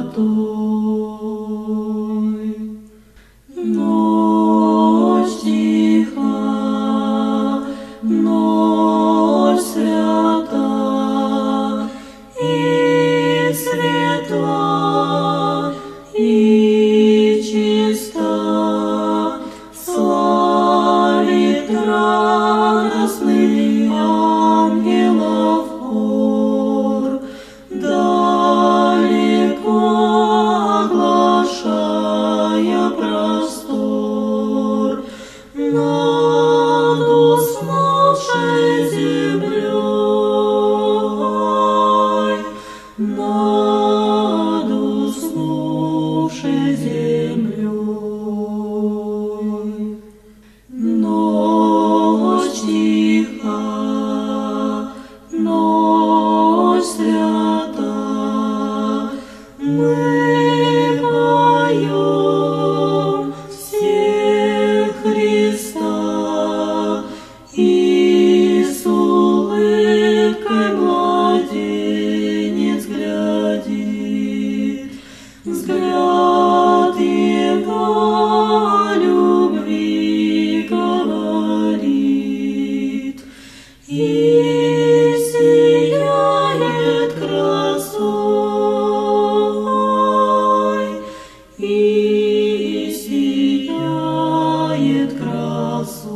Ночь тиха, ночь свята, и светла, и чиста, славит радостный ангелов хор, далеко оглашая простор над уснувшей землей, над уснувшей землей. Ночь тиха, ночь свята, мы поем все Христа, и с улыбкой младенец глядит, взгляд его любви говорит, и сияет красой, и сияет красой.